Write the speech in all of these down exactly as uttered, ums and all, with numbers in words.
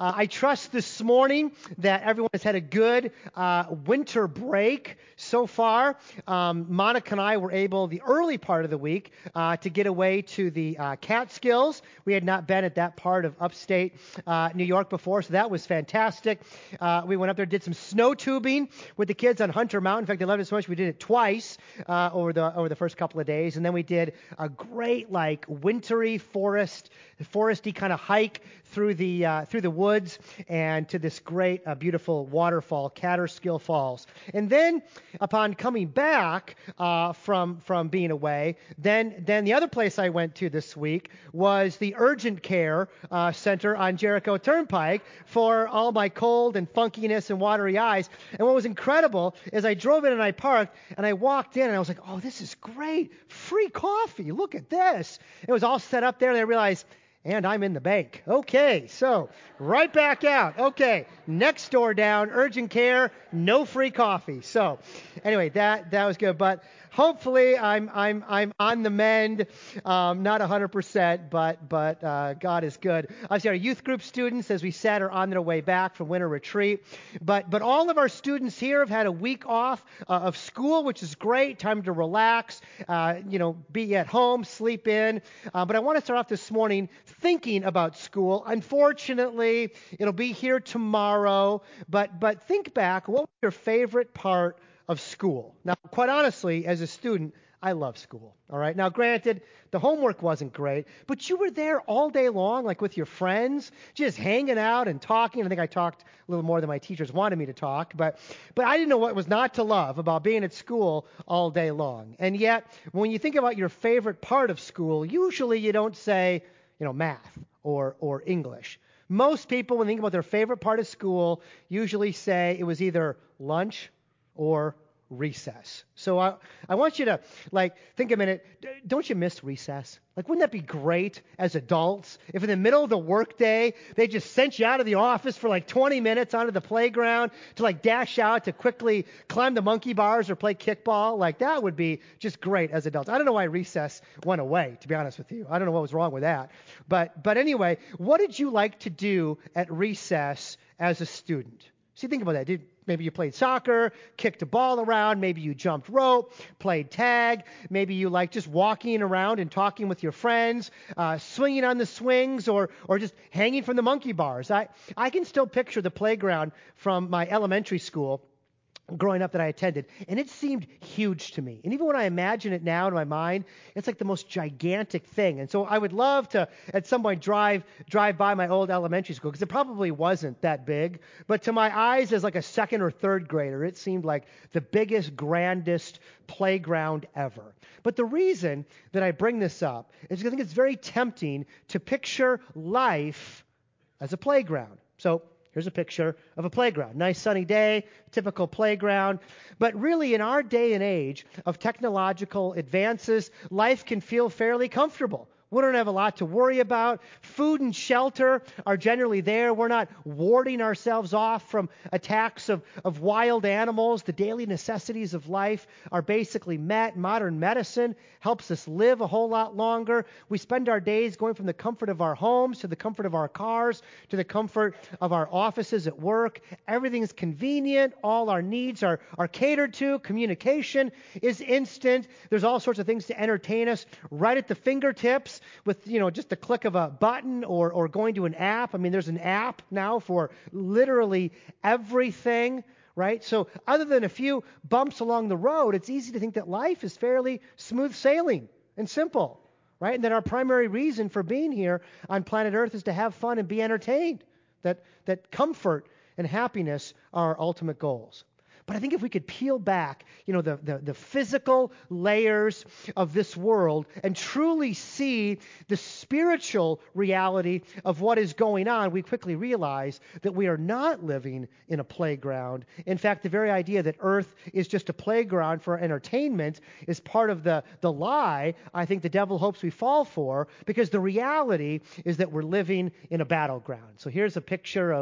Uh, I trust this morning that everyone has had a good uh, winter break so far. Um, Monica and I were able, the early part of the week, uh, to get away to the uh, Catskills. We had not been at that part of upstate uh, New York before, so that was fantastic. Uh, we went up there, did some snow tubing with the kids on Hunter Mountain. In fact, they loved it so much we did it twice uh, over the over the first couple of days, and then we did a great like wintry forest, foresty kind of hike through the uh, through the woods and to this great, uh, beautiful waterfall, Catterskill Falls. And then, upon coming back uh, from from being away, then then the other place I went to this week was the urgent care uh, center on Jericho Turnpike for all my cold and funkiness and watery eyes. And what was incredible is I drove in and I parked and I walked in and I was like, oh, this is great, free coffee. Look at this. It was all set up there, and I realized, and I'm in the bank. Okay, so right back out. Okay, next door down, urgent care, no free coffee. So anyway, that that was good. But hopefully I'm I'm I'm on the mend. Um, not one hundred percent, but but uh, God is good. Obviously, our youth group students, as we said, are on their way back from winter retreat. But but all of our students here have had a week off uh, of school, which is great. Time to relax. Uh, you know, be at home, sleep in. Uh, but I want to start off this morning thinking about school. Unfortunately, it'll be here tomorrow, but but think back, what was your favorite part of school? Now, quite honestly, as a student, I love school, all right? Now, granted, the homework wasn't great, but you were there all day long, like with your friends, just hanging out and talking. I think I talked a little more than my teachers wanted me to talk, but but I didn't know what was not to love about being at school all day long. And yet, when you think about your favorite part of school, usually you don't say, you know, math or or English. Most people, when they think about their favorite part of school, usually say it was either lunch or recess. So I, I want you to, like, think a minute. Don't you miss recess? Like, wouldn't that be great as adults if in the middle of the workday, they just sent you out of the office for like twenty minutes onto the playground to like dash out to quickly climb the monkey bars or play kickball? Like, that would be just great as adults. I don't know why recess went away, to be honest with you. I don't know what was wrong with that. But, but anyway, what did you like to do at recess as a student? See, think about that. Did, maybe you played soccer, kicked a ball around, maybe you jumped rope, played tag, maybe you like just walking around and talking with your friends, uh, swinging on the swings, or or just hanging from the monkey bars. I, I can still picture the playground from my elementary school growing up that I attended, and it seemed huge to me. And even when I imagine it now in my mind, it's like the most gigantic thing. And so I would love to, at some point, drive drive by my old elementary school, because it probably wasn't that big. But to my eyes, as like a second or third grader, it seemed like the biggest, grandest playground ever. But the reason that I bring this up is because I think it's very tempting to picture life as a playground. So here's a picture of a playground. Nice sunny day, typical playground. But really, in our day and age of technological advances, life can feel fairly comfortable. We don't have a lot to worry about. Food and shelter are generally there. We're not warding ourselves off from attacks of, of wild animals. The daily necessities of life are basically met. Modern medicine helps us live a whole lot longer. We spend our days going from the comfort of our homes to the comfort of our cars to the comfort of our offices at work. Everything's convenient. All our needs are, are catered to. Communication is instant. There's all sorts of things to entertain us right at the fingertips, with, you know, just the click of a button or or going to an app. I mean, there's an app now for literally everything, right? So other than a few bumps along the road, it's easy to think that life is fairly smooth sailing and simple, right? And that our primary reason for being here on planet Earth is to have fun and be entertained, that that comfort and happiness are our ultimate goals. But I think if we could peel back, you know, the, the, the physical layers of this world and truly see the spiritual reality of what is going on, we quickly realize that we are not living in a playground. In fact, the very idea that Earth is just a playground for entertainment is part of the, the lie I think the devil hopes we fall for, because the reality is that we're living in a battleground. So here's a picture of,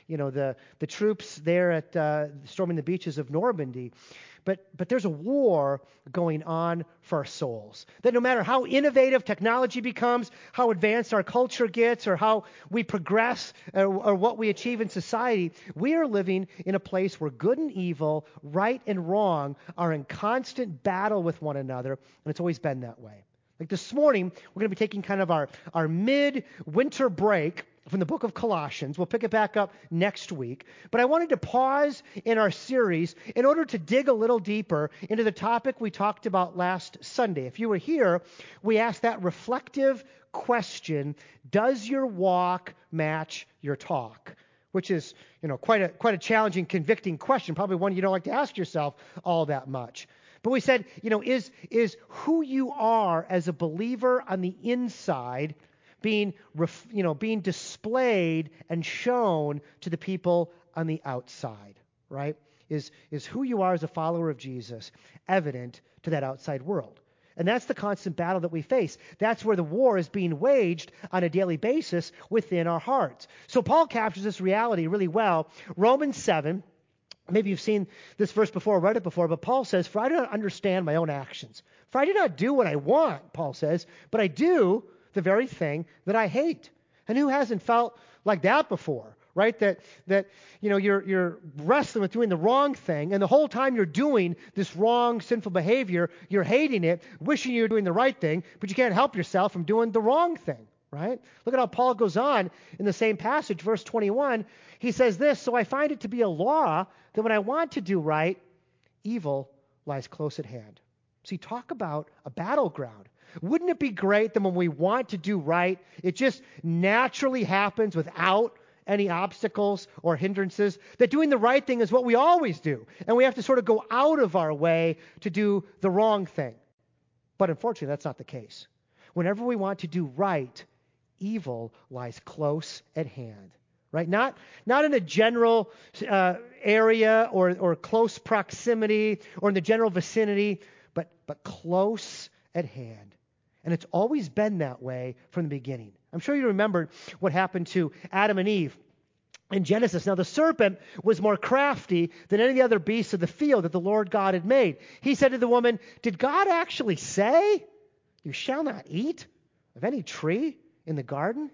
you know, the, the troops there at uh, storming the beaches of Normandy. But, but there's a war going on for our souls. That no matter how innovative technology becomes, how advanced our culture gets, or how we progress, or, or what we achieve in society, we are living in a place where good and evil, right and wrong, are in constant battle with one another, and it's always been that way. Like this morning, we're going to be taking kind of our, our mid-winter break from the book of Colossians. We'll pick it back up next week. But I wanted to pause in our series in order to dig a little deeper into the topic we talked about last Sunday. If you were here, we asked that reflective question, does your walk match your talk? Which is, you know, quite a quite a challenging, convicting question, probably one you don't like to ask yourself all that much. But we said, you know, is is who you are as a believer on the inside being, ref, you know, being displayed and shown to the people on the outside, right? Is is who you are as a follower of Jesus evident to that outside world? And that's the constant battle that we face. That's where the war is being waged on a daily basis within our hearts. So Paul captures this reality really well. Romans seven. Maybe you've seen this verse before, read it before, but Paul says, for I do not understand my own actions. For I do not do what I want, Paul says, but I do the very thing that I hate. And who hasn't felt like that before, right? That, that you know, you're, you're wrestling with doing the wrong thing, and the whole time you're doing this wrong, sinful behavior, you're hating it, wishing you were doing the right thing, but you can't help yourself from doing the wrong thing. Right? Look at how Paul goes on in the same passage, verse twenty-one. He says this, so I find it to be a law that when I want to do right, evil lies close at hand. See, talk about a battleground. Wouldn't it be great that when we want to do right, it just naturally happens without any obstacles or hindrances? That doing the right thing is what we always do, and we have to sort of go out of our way to do the wrong thing. But unfortunately, that's not the case. Whenever we want to do right, evil lies close at hand, right? Not, not in a general uh, area or, or close proximity or in the general vicinity, but, but close at hand. And it's always been that way from the beginning. I'm sure you remember what happened to Adam and Eve in Genesis. Now, the serpent was more crafty than any of the other beasts of the field that the Lord God had made. He said to the woman, did God actually say, you shall not eat of any tree in the garden?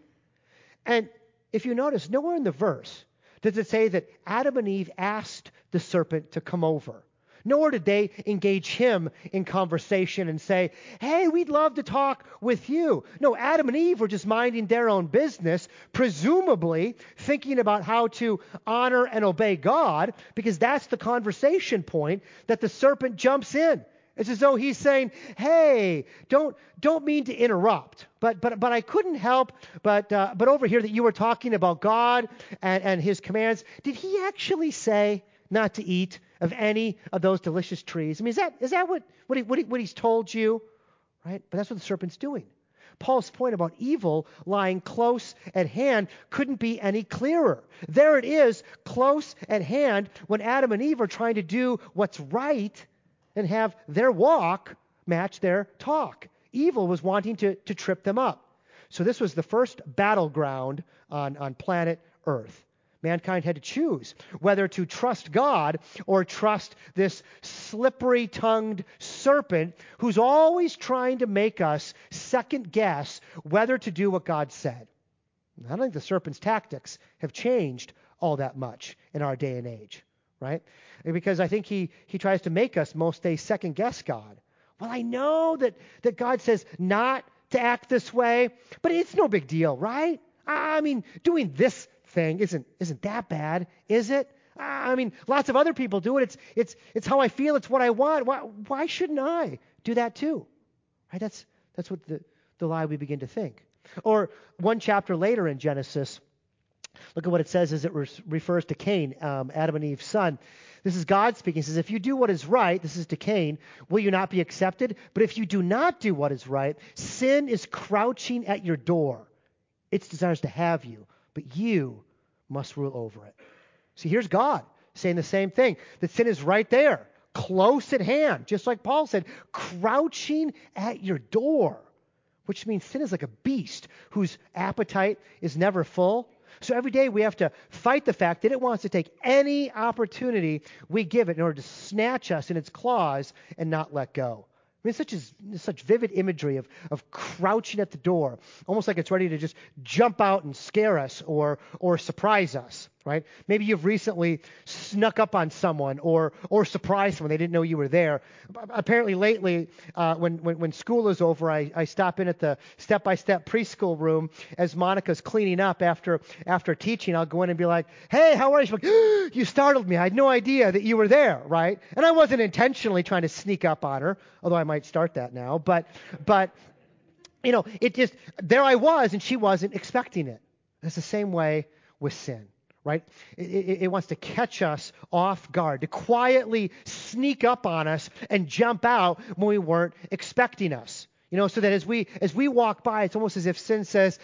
And if you notice, nowhere in the verse does it say that Adam and Eve asked the serpent to come over. Nor did they engage him in conversation and say, hey, we'd love to talk with you. No, Adam and Eve were just minding their own business, presumably thinking about how to honor and obey God, because that's the conversation point that the serpent jumps in. It's as though he's saying, hey, don't don't mean to interrupt, but but but I couldn't help but uh, but overhear that you were talking about God and, and his commands. Did he actually say not to eat of any of those delicious trees? I mean, is that is that what what, he, what, he, what he's told you? Right? But that's what the serpent's doing. Paul's point about evil lying close at hand couldn't be any clearer. There it is, close at hand, when Adam and Eve are trying to do what's right and have their walk match their talk. Evil was wanting to, to trip them up. So this was the first battleground on, on planet Earth. Mankind had to choose whether to trust God or trust this slippery-tongued serpent who's always trying to make us second guess whether to do what God said. I don't think the serpent's tactics have changed all that much in our day and age. Right? Because I think he, he tries to make us most days second guess God. Well, I know that, that God says not to act this way, but it's no big deal, right? I mean, doing this thing isn't isn't that bad, is it? I mean, lots of other people do it. It's it's it's how I feel. It's what I want. Why, why shouldn't I do that too? Right? That's that's what the, the lie we begin to think. Or one chapter later in Genesis, look at what it says as it re- refers to Cain, um, Adam and Eve's son. This is God speaking. He says, if you do what is right, this is to Cain, will you not be accepted? But if you do not do what is right, sin is crouching at your door. It desires to have you, but you must rule over it. See, here's God saying the same thing. That sin is right there, close at hand, just like Paul said, crouching at your door, which means sin is like a beast whose appetite is never full. So every day we have to fight the fact that it wants to take any opportunity we give it in order to snatch us in its claws and not let go. I mean, such as such vivid imagery of, of crouching at the door, almost like it's ready to just jump out and scare us or or surprise us, right? Maybe you've recently snuck up on someone or or surprised someone. They didn't know you were there. Apparently lately, uh, when, when when school is over, I, I stop in at the step-by-step preschool room as Monica's cleaning up after after teaching. I'll go in and be like, hey, how are you? She's like, you startled me. I had no idea that you were there, right? And I wasn't intentionally trying to sneak up on her, although I might start that now, but, but, you know, it just, there I was, and she wasn't expecting it. It's the same way with sin, right? It, it, it wants to catch us off guard, to quietly sneak up on us and jump out when we weren't expecting us. You know, so that as we, as we walk by, it's almost as if sin says,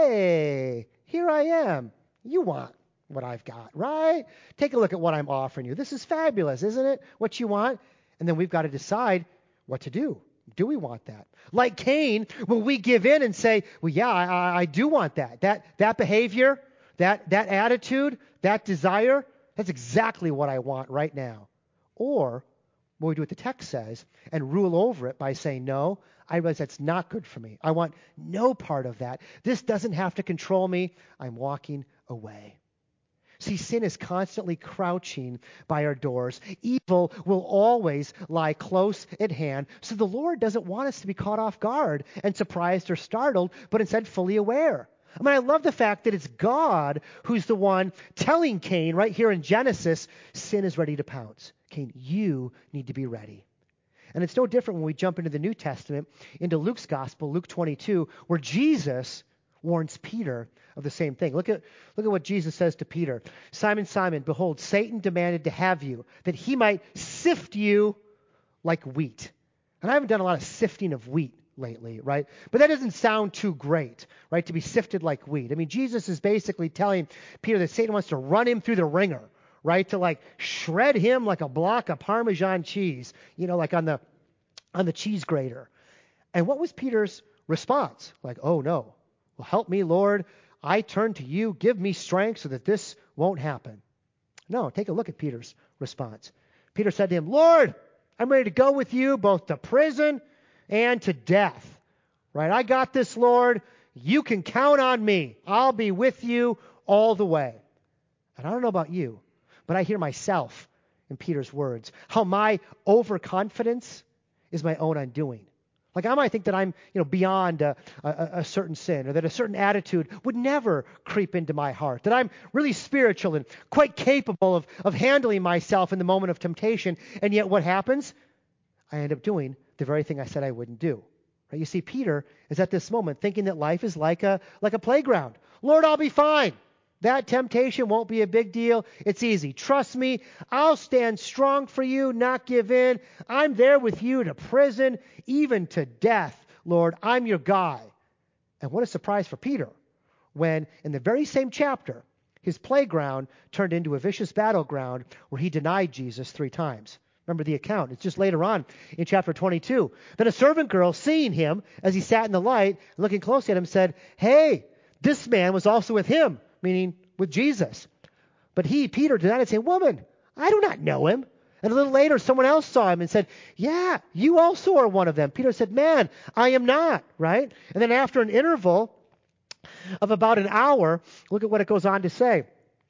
hey, here I am. You want what I've got, right? Take a look at what I'm offering you. This is fabulous, isn't it? What you want? And then we've got to decide what to do. Do we want that? Like Cain, when we give in and say, well, yeah, I, I do want that. That that behavior, that that attitude, that desire, that's exactly what I want right now. Or what we do what the text says and rule over it by saying, no, I realize that's not good for me. I want no part of that. This doesn't have to control me. I'm walking away. See, sin is constantly crouching by our doors. Evil will always lie close at hand. So the Lord doesn't want us to be caught off guard and surprised or startled, but instead fully aware. I mean, I love the fact that it's God who's the one telling Cain right here in Genesis, sin is ready to pounce. Cain, you need to be ready. And it's no different when we jump into the New Testament, into Luke's gospel, Luke twenty-two, where Jesus warns Peter of the same thing. Look at look at what Jesus says to Peter. Simon, Simon, behold, Satan demanded to have you, that he might sift you like wheat. And I haven't done a lot of sifting of wheat lately, right? But that doesn't sound too great, right? To be sifted like wheat. I mean, Jesus is basically telling Peter that Satan wants to run him through the ringer, right? To like shred him like a block of Parmesan cheese, you know, like on the on the cheese grater. And what was Peter's response? Like, oh no. Well, help me, Lord. I turn to you. Give me strength so that this won't happen. No, take a look at Peter's response. Peter said to him, Lord, I'm ready to go with you both to prison and to death. Right? I got this, Lord. You can count on me. I'll be with you all the way. And I don't know about you, but I hear myself in Peter's words, how my overconfidence is my own undoing. Like I might think that I'm, you know, beyond a, a, a certain sin, or that a certain attitude would never creep into my heart, that I'm really spiritual and quite capable of, of handling myself in the moment of temptation. And yet what happens? I end up doing the very thing I said I wouldn't do. Right? You see, Peter is at this moment thinking that life is like a like a playground. Lord, I'll be fine. That temptation won't be a big deal. It's easy. Trust me. I'll stand strong for you, not give in. I'm there with you to prison, even to death. Lord, I'm your guy. And what a surprise for Peter when in the very same chapter, his playground turned into a vicious battleground where he denied Jesus three times. Remember the account. It's just later on in chapter twenty-two. Then a servant girl, seeing him as he sat in the light, looking closely at him, said, hey, this man was also with him, meaning with Jesus. But he, Peter, denied and said, woman, I do not know him. And a little later, someone else saw him and said, yeah, you also are one of them. Peter said, man, I am not, right? And then after an interval of about an hour, look at what it goes on to say.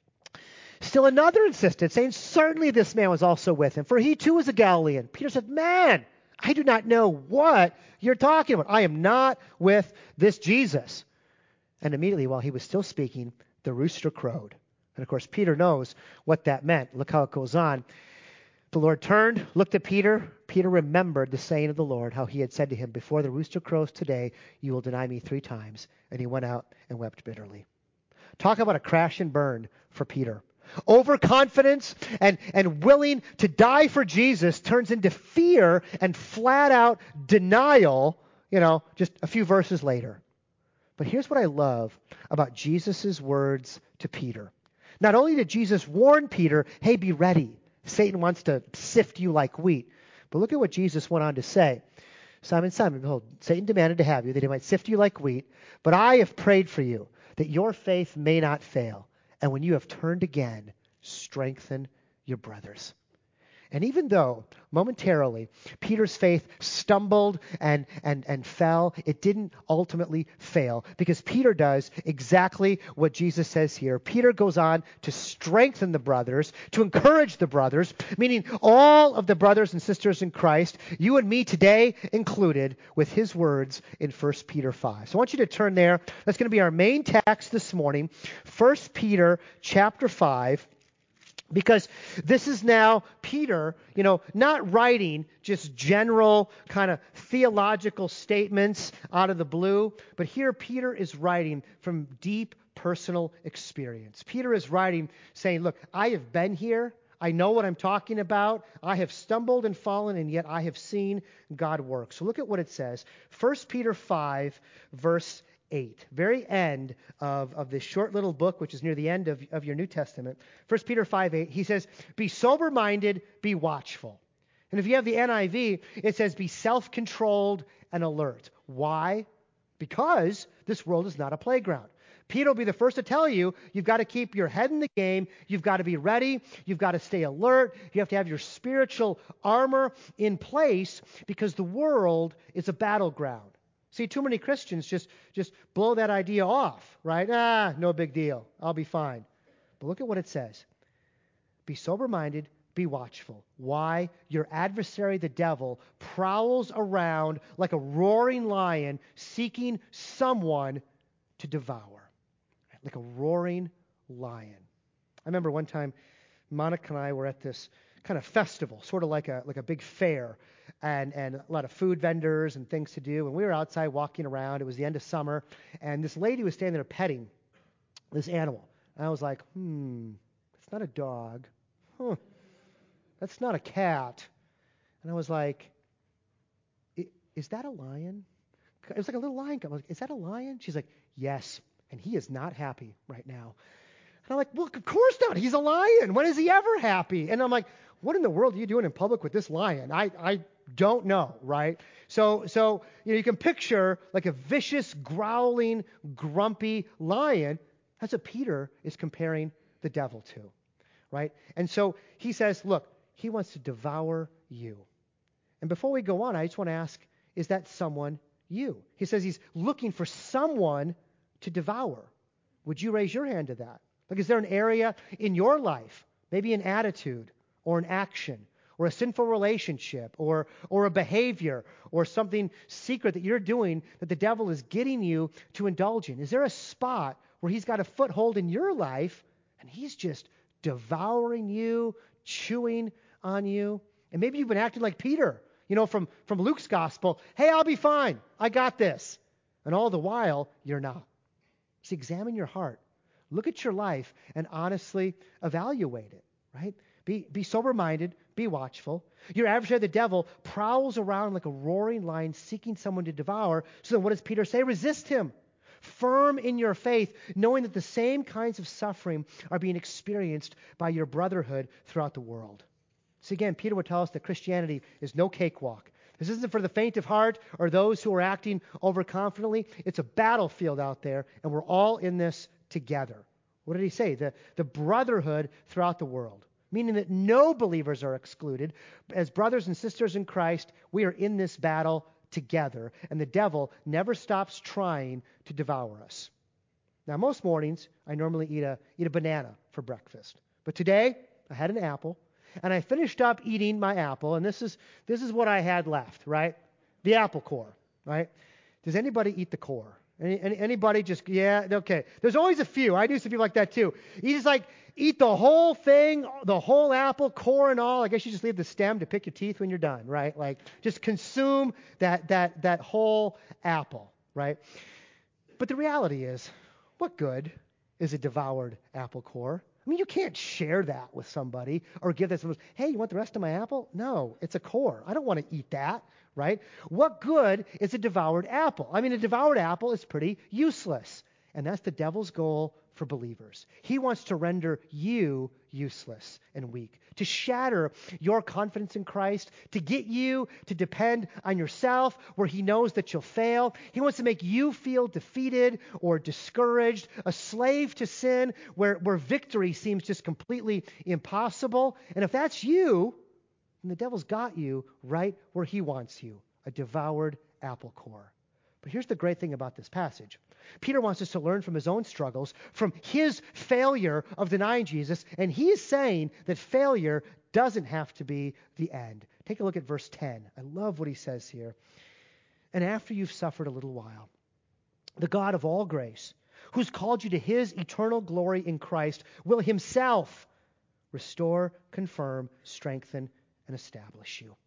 Still another insisted, saying, certainly this man was also with him, for he too was a Galilean. Peter said, man, I do not know what you're talking about. I am not with this Jesus. And immediately while he was still speaking, the rooster crowed. And of course, Peter knows what that meant. Look how it goes on. The Lord turned, looked at Peter. Peter remembered the saying of the Lord, how he had said to him, before the rooster crows today, you will deny me three times. And he went out and wept bitterly. Talk about a crash and burn for Peter. Overconfidence and, and willing to die for Jesus turns into fear and flat out denial, you know, just a few verses later. But here's what I love about Jesus' words to Peter. Not only did Jesus warn Peter, hey, be ready. Satan wants to sift you like wheat. But look at what Jesus went on to say. Simon, Simon, behold, Satan demanded to have you, that he might sift you like wheat. But I have prayed for you, that your faith may not fail. And when you have turned again, strengthen your brothers. And even though momentarily Peter's faith stumbled and, and, and fell, it didn't ultimately fail, because Peter does exactly what Jesus says here. Peter goes on to strengthen the brothers, to encourage the brothers, meaning all of the brothers and sisters in Christ, you and me today included, with his words in First Peter five. So I want you to turn there. That's going to be our main text this morning, First Peter chapter five. Because this is now Peter, you know, not writing just general kind of theological statements out of the blue, but here Peter is writing from deep personal experience. Peter is writing saying, look, I have been here. I know what I'm talking about. I have stumbled and fallen, and yet I have seen God work. So look at what it says. First Peter five, verse eight, very end of, of this short little book, which is near the end of, of your New Testament. First Peter five, eight, he says, be sober-minded, be watchful. And if you have the N I V, it says, be self-controlled and alert. Why? Because this world is not a playground. Peter will be the first to tell you, you've got to keep your head in the game. You've got to be ready. You've got to stay alert. You have to have your spiritual armor in place, because the world is a battleground. See, too many Christians just, just blow that idea off, right? Ah, no big deal. I'll be fine. But look at what it says. Be sober-minded, be watchful. Why? Your adversary, the devil, prowls around like a roaring lion, seeking someone to devour. Like a roaring lion. I remember one time, Monica and I were at this kind of festival, sort of like a like a big fair, and, and a lot of food vendors and things to do. And we were outside walking around. It was the end of summer, and this lady was standing there petting this animal. And I was like, hmm, it's not a dog. Huh. That's not a cat. And I was like, is that a lion? It was like a little lion. I was like, is that a lion? She's like, yes, and he is not happy right now. And I'm like, well, of course not. He's a lion. When is he ever happy? And I'm like, what in the world are you doing in public with this lion? I, I don't know, right? So, so you know, you can picture like a vicious, growling, grumpy lion. That's what Peter is comparing the devil to, right? And so he says, look, he wants to devour you. And before we go on, I just want to ask, is that someone you? He says he's looking for someone to devour. Would you raise your hand to that? Like, is there an area in your life, maybe an attitude or an action or a sinful relationship or or a behavior or something secret that you're doing that the devil is getting you to indulge in? Is there a spot where he's got a foothold in your life and he's just devouring you, chewing on you? And maybe you've been acting like Peter, you know, from, from Luke's gospel. Hey, I'll be fine. I got this. And all the while, you're not. So examine your heart. Look at your life and honestly evaluate it, right? Be, be sober-minded, be watchful. Your adversary, the devil, prowls around like a roaring lion seeking someone to devour. So then what does Peter say? Resist him. Firm in your faith, knowing that the same kinds of suffering are being experienced by your brotherhood throughout the world. So again, Peter would tell us that Christianity is no cakewalk. This isn't for the faint of heart or those who are acting overconfidently. It's a battlefield out there, and we're all in this together. What did he say? The, the brotherhood throughout the world, meaning that no believers are excluded. As brothers and sisters in Christ, we are in this battle together, and the devil never stops trying to devour us. Now, most mornings, I normally eat a, eat a banana for breakfast. But today, I had an apple, and I finished up eating my apple, and this is this is what I had left, right? The apple core, right? Does anybody eat the core? Any, any, anybody just, yeah, okay. There's always a few. I do some people like that too. You just like eat the whole thing, the whole apple, core and all. I guess you just leave the stem to pick your teeth when you're done, right? Like just consume that that that whole apple, right? But the reality is, what good is a devoured apple core? I mean, you can't share that with somebody or give that to someone, hey, you want the rest of my apple? No, it's a core. I don't want to eat that, right? What good is a devoured apple? I mean, a devoured apple is pretty useless. And that's the devil's goal for believers. He wants to render you useless and weak, to shatter your confidence in Christ, to get you to depend on yourself where he knows that you'll fail. He wants to make you feel defeated or discouraged, a slave to sin where, where victory seems just completely impossible. And if that's you, then the devil's got you right where he wants you, a devoured apple core. But here's the great thing about this passage. Peter wants us to learn from his own struggles, from his failure of denying Jesus, and he is saying that failure doesn't have to be the end. Take a look at verse ten. I love what he says here. And after you've suffered a little while, the God of all grace, who's called you to his eternal glory in Christ, will himself restore, confirm, strengthen, and establish you.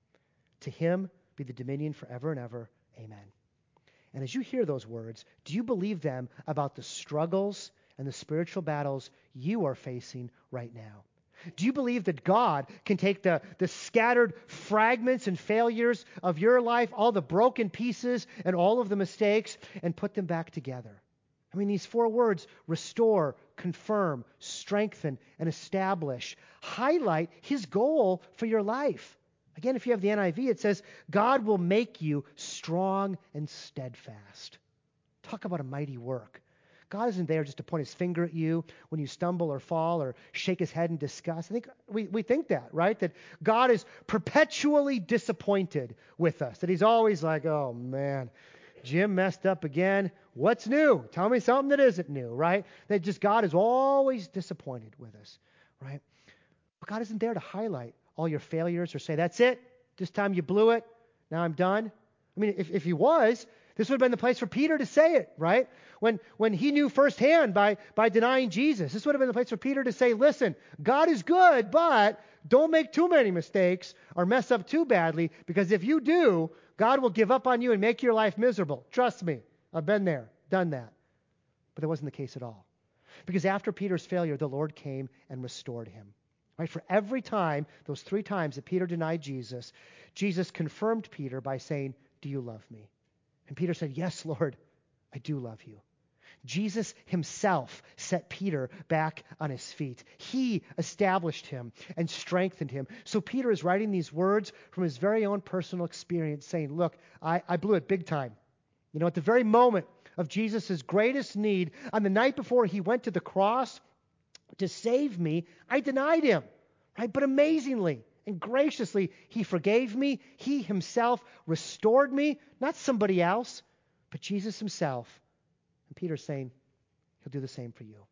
To him be the dominion forever and ever. Amen. And as you hear those words, do you believe them about the struggles and the spiritual battles you are facing right now? Do you believe that God can take the, the scattered fragments and failures of your life, all the broken pieces and all of the mistakes, and put them back together? I mean, these four words, restore, confirm, strengthen, and establish, highlight his goal for your life. Again, if you have the N I V, it says, God will make you strong and steadfast. Talk about a mighty work. God isn't there just to point his finger at you when you stumble or fall or shake his head in disgust. I think we, we think that, right? That God is perpetually disappointed with us. That he's always like, oh man, Jim messed up again. What's new? Tell me something that isn't new, right? That just God is always disappointed with us, right? But God isn't there to highlight all your failures or say, that's it, this time you blew it, now I'm done. I mean, if, if he was, this would have been the place for Peter to say it, right? When when he knew firsthand by, by denying Jesus, this would have been the place for Peter to say, listen, God is good, but don't make too many mistakes or mess up too badly, because if you do, God will give up on you and make your life miserable. Trust me, I've been there, done that. But that wasn't the case at all. Because after Peter's failure, the Lord came and restored him. Right? For every time, those three times that Peter denied Jesus, Jesus confirmed Peter by saying, do you love me? And Peter said, yes, Lord, I do love you. Jesus himself set Peter back on his feet. He established him and strengthened him. So Peter is writing these words from his very own personal experience saying, look, I, I blew it big time. You know, at the very moment of Jesus' greatest need, on the night before he went to the cross to save me, I denied him. Right? But amazingly and graciously, he forgave me. He himself restored me, not somebody else, but Jesus himself. And Peter's saying, he'll do the same for you.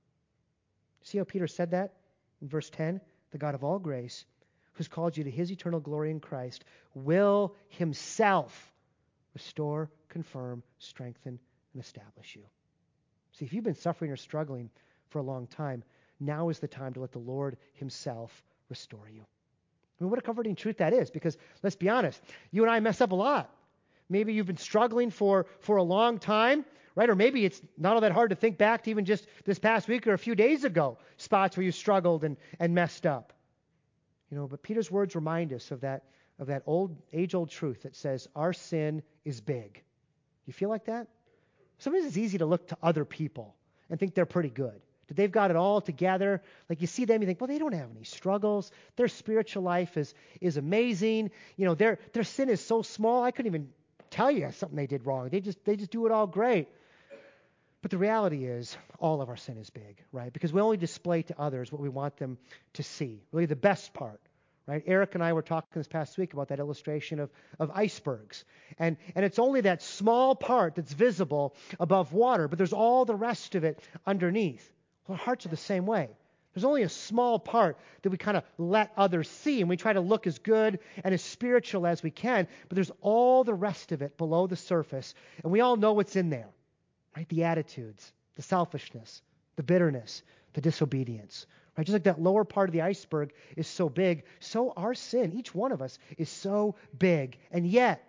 See how Peter said that in verse ten? The God of all grace, who's called you to his eternal glory in Christ, will himself restore, confirm, strengthen, and establish you. See, if you've been suffering or struggling for a long time, now is the time to let the Lord himself restore you. I mean, what a comforting truth that is, because let's be honest, you and I mess up a lot. Maybe you've been struggling for, for a long time, right? Or maybe it's not all that hard to think back to even just this past week or a few days ago, spots where you struggled and, and messed up. You know, but Peter's words remind us of that, of that old, age-old truth that says our sin is big. You feel like that? Sometimes it's easy to look to other people and think they're pretty good. That they've got it all together. Like you see them, you think, well, they don't have any struggles. Their spiritual life is is amazing. You know, their their sin is so small, I couldn't even tell you something they did wrong. They just they just do it all great. But the reality is, all of our sin is big, right? Because we only display to others what we want them to see. Really the best part, right? Eric and I were talking this past week about that illustration of, of icebergs. And, and it's only that small part that's visible above water, but there's all the rest of it underneath. Well, our hearts are the same way. There's only a small part that we kind of let others see, and we try to look as good and as spiritual as we can, but there's all the rest of it below the surface, and we all know what's in there, right? The attitudes, the selfishness, the bitterness, the disobedience, right? Just like that lower part of the iceberg is so big, so our sin, each one of us, is so big, and yet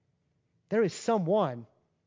there is someone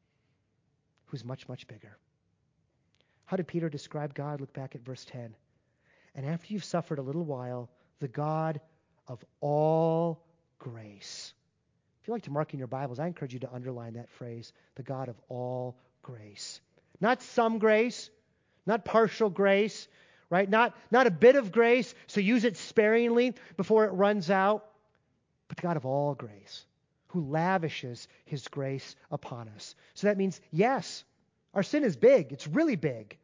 who's much, much bigger. How did Peter describe God? Look back at verse ten. And after you've suffered a little while, the God of all grace. If you like to mark in your Bibles, I encourage you to underline that phrase, the God of all grace. Not some grace, Not partial grace, right? Not, not a bit of grace, so use it sparingly before it runs out. But the God of all grace, who lavishes his grace upon us. So that means, yes, our sin is big. It's really big.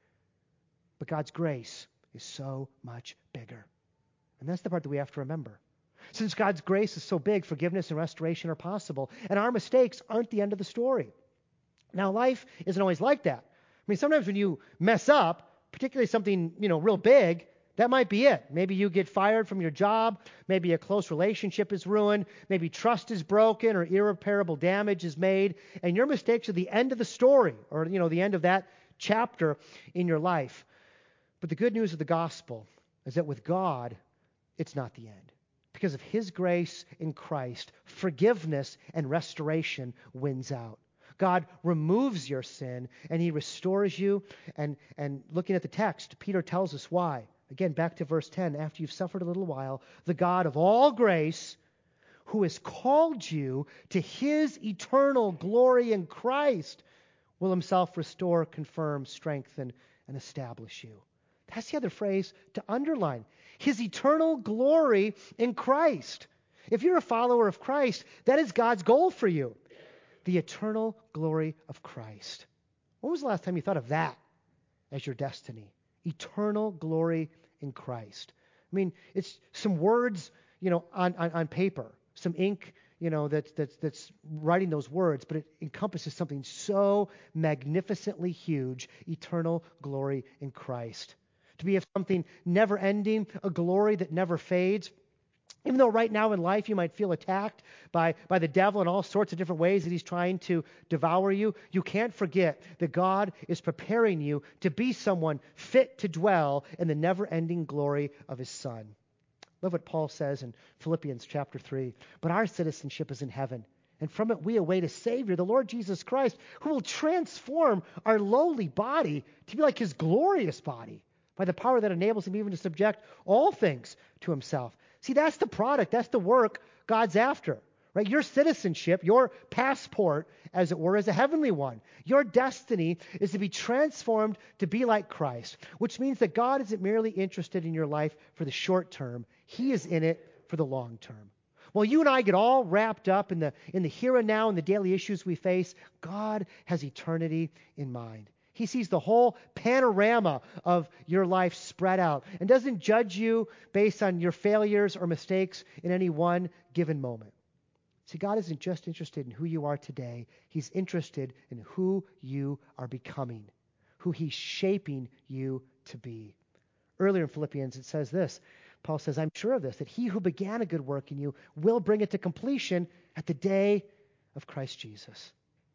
But God's grace is so much bigger. And that's the part that we have to remember. Since God's grace is so big, forgiveness and restoration are possible. And our mistakes aren't the end of the story. Now, life isn't always like that. I mean, sometimes when you mess up, particularly something, you know, real big, that might be it. Maybe you get fired from your job. Maybe a close relationship is ruined. Maybe trust is broken or irreparable damage is made. And your mistakes are the end of the story or, you know, the end of that chapter in your life. But the good news of the gospel is that with God, it's not the end. Because of his grace in Christ, forgiveness and restoration wins out. God removes your sin and he restores you. And, and looking at the text, Peter tells us why. Again, back to verse ten. After you've suffered a little while, the God of all grace, who has called you to his eternal glory in Christ, will himself restore, confirm, strengthen, and establish you. That's the other phrase to underline. His eternal glory in Christ. If you're a follower of Christ, that is God's goal for you. The eternal glory of Christ. When was the last time you thought of that as your destiny? Eternal glory in Christ. I mean, it's some words, you know, on, on, on paper, some ink, you know, that, that's, that's writing those words, but it encompasses something so magnificently huge, eternal glory in Christ. To be of something never ending, a glory that never fades. Even though right now in life you might feel attacked by, by the devil in all sorts of different ways that he's trying to devour you, you can't forget that God is preparing you to be someone fit to dwell in the never-ending glory of his Son. Love what Paul says in Philippians chapter three. But our citizenship is in heaven, and from it we await a Savior, the Lord Jesus Christ, who will transform our lowly body to be like his glorious body by the power that enables him even to subject all things to himself. See, that's the product. That's the work God's after, right? Your citizenship, your passport, as it were, is a heavenly one. Your destiny is to be transformed to be like Christ, which means that God isn't merely interested in your life for the short term. He is in it for the long term. While you and I get all wrapped up in the, in the here and now and the daily issues we face, God has eternity in mind. He sees the whole panorama of your life spread out and doesn't judge you based on your failures or mistakes in any one given moment. See, God isn't just interested in who you are today. He's interested in who you are becoming, who he's shaping you to be. Earlier in Philippians, it says this. Paul says, I'm sure of this, that he who began a good work in you will bring it to completion at the day of Christ Jesus.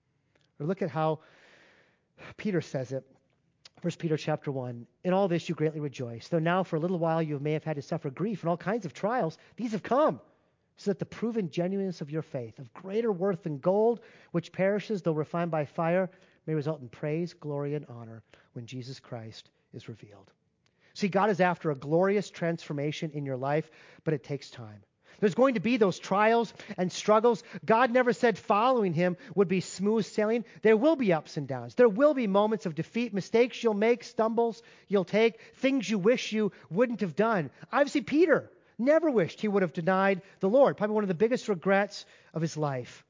Or look at how Peter says it. First Peter chapter one, in all this you greatly rejoice, though now for a little while you may have had to suffer grief and all kinds of trials. These have come, so that the proven genuineness of your faith, of greater worth than gold, which perishes though refined by fire, may result in praise, glory, and honor when Jesus Christ is revealed. See, God is after a glorious transformation in your life, but it takes time. There's going to be those trials and struggles. God never said following him would be smooth sailing. There will be ups and downs. There will be moments of defeat, mistakes you'll make, stumbles you'll take, things you wish you wouldn't have done. Obviously, Peter never wished he would have denied the Lord, probably one of the biggest regrets of his life.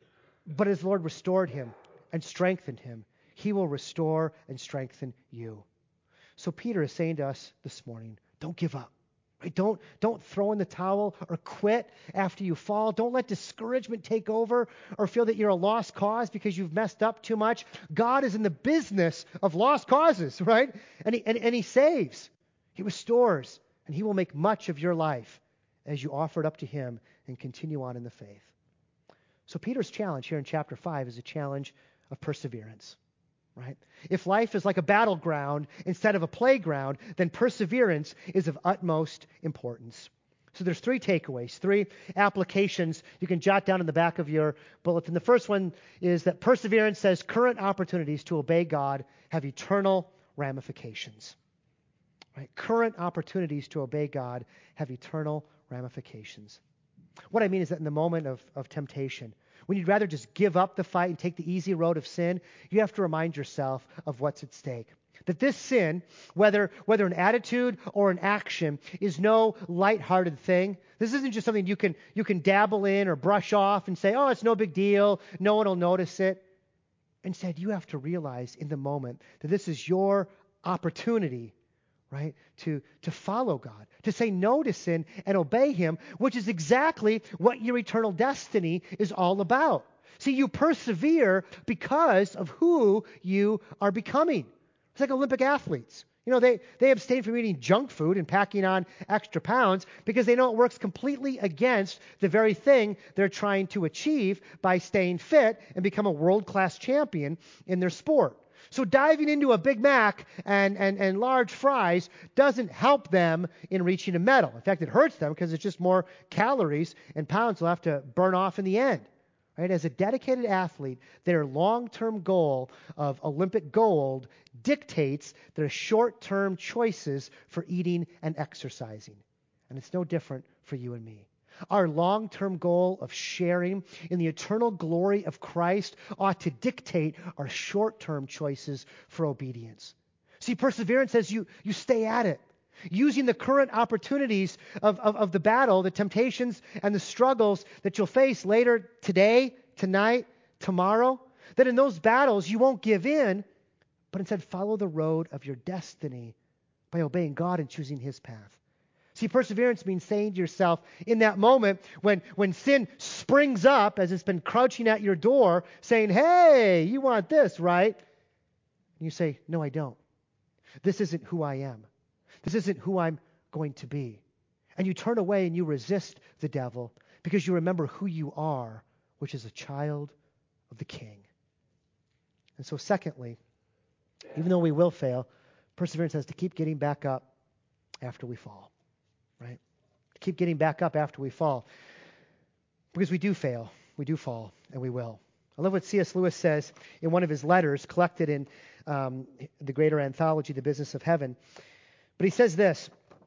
But as the Lord restored him and strengthened him, he will restore and strengthen you. So Peter is saying to us this morning, don't give up. Right? Don't, don't throw in the towel or quit after you fall. Don't let discouragement take over or feel that you're a lost cause because you've messed up too much. God is in the business of lost causes, right? And he, and, and he saves. He restores. And he will make much of your life as you offer it up to him and continue on in the faith. So Peter's challenge here in chapter five is a challenge of perseverance. Right? If life is like a battleground instead of a playground, then perseverance is of utmost importance. So there's three takeaways, three applications you can jot down in the back of your bulletin. The first one is that perseverance says current opportunities to obey God have eternal ramifications. Right? Current opportunities to obey God have eternal ramifications. What I mean is that in the moment of, of temptation, when you'd rather just give up the fight and take the easy road of sin, you have to remind yourself of what's at stake. That this sin, whether whether an attitude or an action, is no lighthearted thing. This isn't just something you can you can dabble in or brush off and say, oh, it's no big deal. No one will notice it. Instead, you have to realize in the moment that this is your opportunity, right, to, to follow God, to say no to sin and obey Him, which is exactly what your eternal destiny is all about. See, you persevere because of who you are becoming. It's like Olympic athletes. You know, they, they abstain from eating junk food and packing on extra pounds because they know it works completely against the very thing they're trying to achieve by staying fit and become a world-class champion in their sport. So diving into a Big Mac and, and, and large fries doesn't help them in reaching a medal. In fact, it hurts them because it's just more calories and pounds they'll have to burn off in the end. Right? As a dedicated athlete, their long-term goal of Olympic gold dictates their short-term choices for eating and exercising. And it's no different for you and me. Our long-term goal of sharing in the eternal glory of Christ ought to dictate our short-term choices for obedience. See, perseverance says you, you stay at it, using the current opportunities of, of, of the battle, the temptations and the struggles that you'll face later today, tonight, tomorrow, that in those battles you won't give in, but instead follow the road of your destiny by obeying God and choosing His path. See, perseverance means saying to yourself in that moment when, when sin springs up as it's been crouching at your door, saying, hey, you want this, right? And you say, no, I don't. This isn't who I am. This isn't who I'm going to be. And you turn away and you resist the devil because you remember who you are, which is a child of the King. And so secondly, even though we will fail, perseverance has to keep getting back up after we fall. Right? Keep getting back up after we fall. Because we do fail, we do fall, and we will. I love what C S Lewis says in one of his letters collected in um, the greater anthology, The Business of Heaven. But he says this,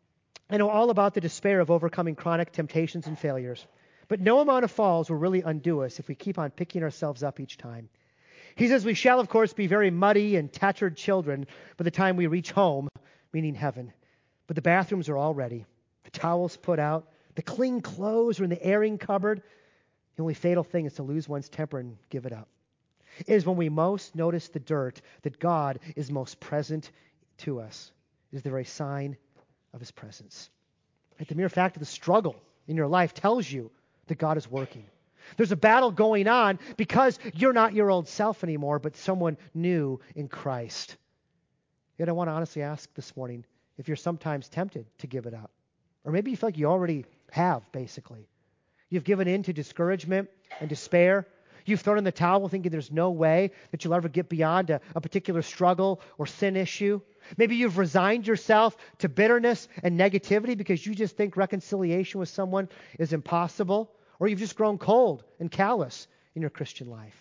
I know all about the despair of overcoming chronic temptations and failures, but no amount of falls will really undo us if we keep on picking ourselves up each time. He says we shall, of course, be very muddy and tattered children by the time we reach home, meaning heaven. But the bathrooms are all ready. The towels put out, the clean clothes are in the airing cupboard. The only fatal thing is to lose one's temper and give it up. It is when we most notice the dirt that God is most present to us. It is the very sign of His presence. Right? The mere fact of the struggle in your life tells you that God is working. There's a battle going on because you're not your old self anymore, but someone new in Christ. Yet I want to honestly ask this morning if you're sometimes tempted to give it up. Or maybe you feel like you already have, basically. You've given in to discouragement and despair. You've thrown in the towel thinking there's no way that you'll ever get beyond a, a particular struggle or sin issue. Maybe you've resigned yourself to bitterness and negativity because you just think reconciliation with someone is impossible. Or you've just grown cold and callous in your Christian life.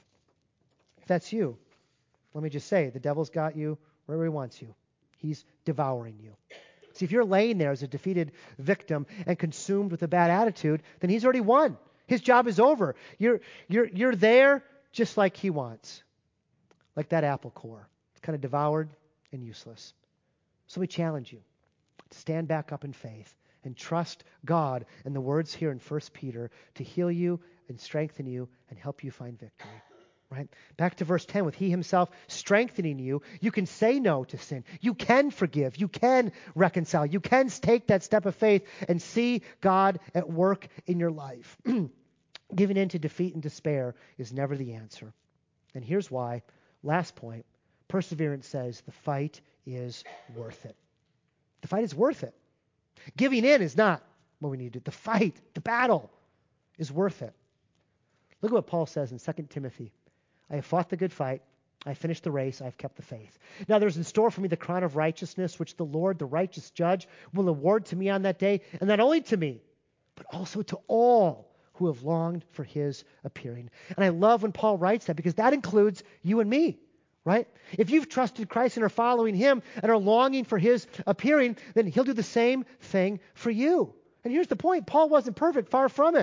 If that's you, let me just say, the devil's got you wherever he wants you. He's devouring you. See, if you're laying there as a defeated victim and consumed with a bad attitude, then he's already won. His job is over. You're, you're, you're there just like he wants. Like that apple core. It's kind of devoured and useless. So we challenge you to stand back up in faith and trust God and the words here in First Peter to heal you and strengthen you and help you find victory. Right? Back to verse ten, with He Himself strengthening you, you can say no to sin. You can forgive. You can reconcile. You can take that step of faith and see God at work in your life. Giving in to defeat and despair is never the answer. And here's why. Last point. Perseverance says the fight is worth it. The fight is worth it. Giving in is not what we need to do. The fight, the battle is worth it. Look at what Paul says in Second Timothy. I have fought the good fight. I have finished the race. I have kept the faith. Now there's in store for me the crown of righteousness, which the Lord, the righteous judge, will award to me on that day. And not only to me, but also to all who have longed for His appearing. And I love when Paul writes that because that includes you and me, right? If you've trusted Christ and are following Him and are longing for His appearing, then He'll do the same thing for you. And here's the point. Paul wasn't perfect. Far from it.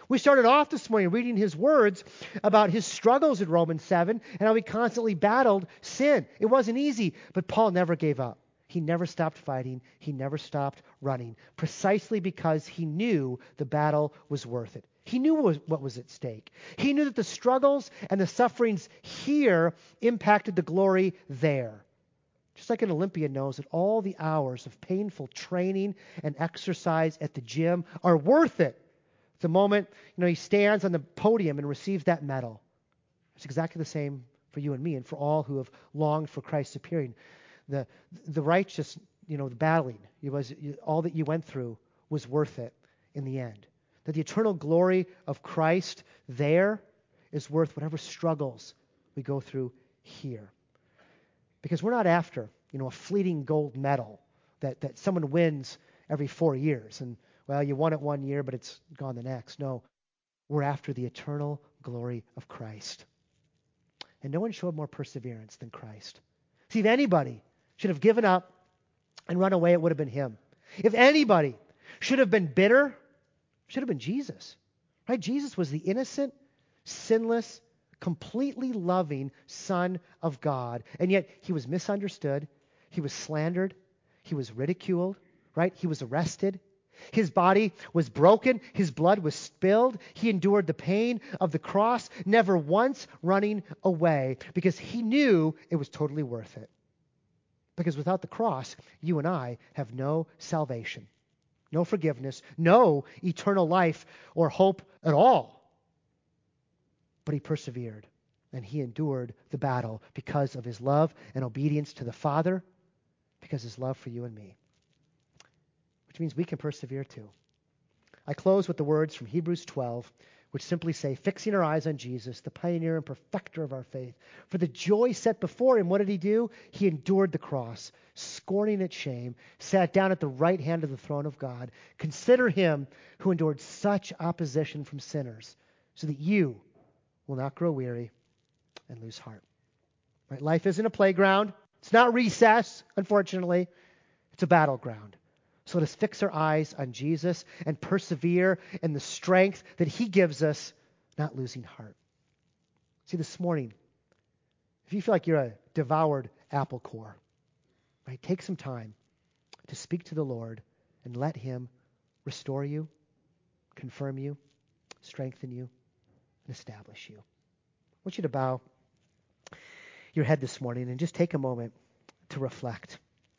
We started off this morning reading his words about his struggles in Romans seven and how he constantly battled sin. It wasn't easy, but Paul never gave up. He never stopped fighting. He never stopped running, precisely because he knew the battle was worth it. He knew what was at stake. He knew that the struggles and the sufferings here impacted the glory there. Just like an Olympian knows that all the hours of painful training and exercise at the gym are worth it. The moment, you know, he stands on the podium and receives that medal. It's exactly the same for you and me and for all who have longed for Christ's appearing. The the righteous, you know, the battling, it was all that you went through was worth it in the end. That the eternal glory of Christ there is worth whatever struggles we go through here. Because we're not after, you know, a fleeting gold medal that, that someone wins every four years. And, well, you won it one year, but it's gone the next. No, we're after the eternal glory of Christ. And no one showed more perseverance than Christ. See, if anybody should have given up and run away, it would have been him. If anybody should have been bitter, it should have been Jesus. Right? Jesus was the innocent, sinless, completely loving Son of God. And yet he was misunderstood. He was slandered. He was ridiculed. Right? He was arrested. His body was broken. His blood was spilled. He endured the pain of the cross, never once running away, because he knew it was totally worth it. Because without the cross, you and I have no salvation, no forgiveness, no eternal life or hope at all. But he persevered, and he endured the battle because of his love and obedience to the Father, because of his love for you and me. Which means we can persevere too. I close with the words from Hebrews twelve, which simply say, fixing our eyes on Jesus, the pioneer and perfecter of our faith. For the joy set before him, what did he do? He endured the cross, scorning its shame, sat down at the right hand of the throne of God. Consider him who endured such opposition from sinners, so that you will not grow weary and lose heart. Right? Life isn't a playground. It's not recess, unfortunately. It's a battleground. So let us fix our eyes on Jesus and persevere in the strength that he gives us, not losing heart. See, this morning, if you feel like you're a devoured apple core, right, take some time to speak to the Lord and let him restore you, confirm you, strengthen you, and establish you. I want you to bow your head this morning and just take a moment to reflect.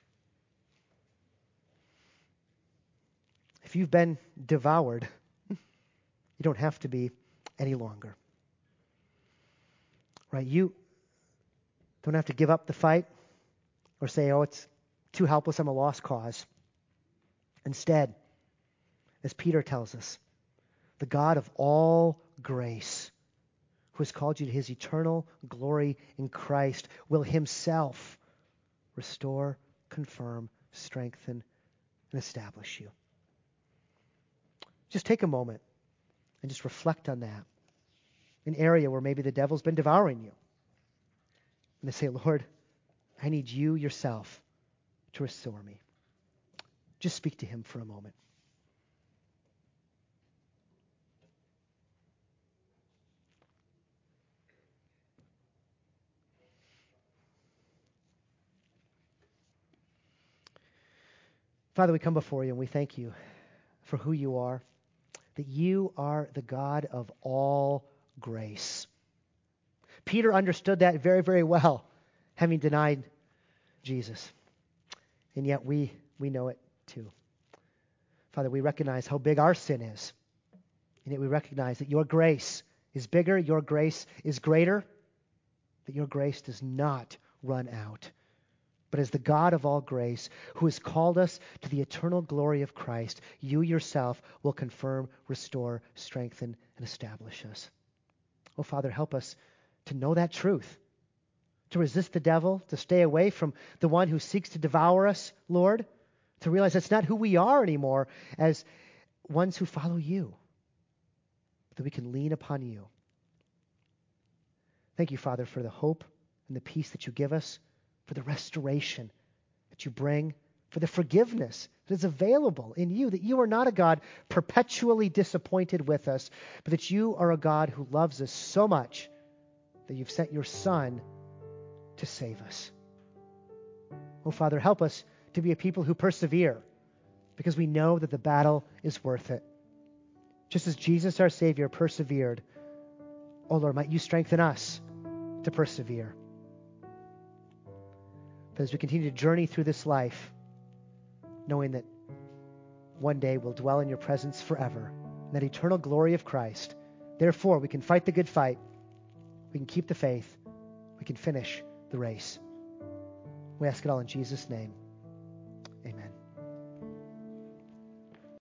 If you've been devoured, you don't have to be any longer. Right? You don't have to give up the fight or say, oh, it's too helpless, I'm a lost cause. Instead, as Peter tells us, the God of all grace, who has called you to his eternal glory in Christ, will himself restore, confirm, strengthen, and establish you. Just take a moment and just reflect on that. An area where maybe the devil's been devouring you. And to say, Lord, I need you yourself to restore me. Just speak to him for a moment. Father, we come before you and we thank you for who you are, that you are the God of all grace. Peter understood that very, very well, having denied Jesus. And yet we, we know it too. Father, we recognize how big our sin is. And yet we recognize that your grace is bigger, your grace is greater, that your grace does not run out. But as the God of all grace, who has called us to the eternal glory of Christ, you yourself will confirm, restore, strengthen, and establish us. Oh, Father, help us to know that truth, to resist the devil, to stay away from the one who seeks to devour us, Lord, to realize that's not who we are anymore as ones who follow you, that we can lean upon you. Thank you, Father, for the hope and the peace that you give us, for the restoration that you bring, for the forgiveness that is available in you, that you are not a God perpetually disappointed with us, but that you are a God who loves us so much that you've sent your Son to save us. Oh, Father, help us to be a people who persevere because we know that the battle is worth it. Just as Jesus, our Savior, persevered, oh, Lord, might you strengthen us to persevere. But as we continue to journey through this life, knowing that one day we'll dwell in your presence forever, in that eternal glory of Christ, therefore we can fight the good fight, we can keep the faith, we can finish the race. We ask it all in Jesus' name.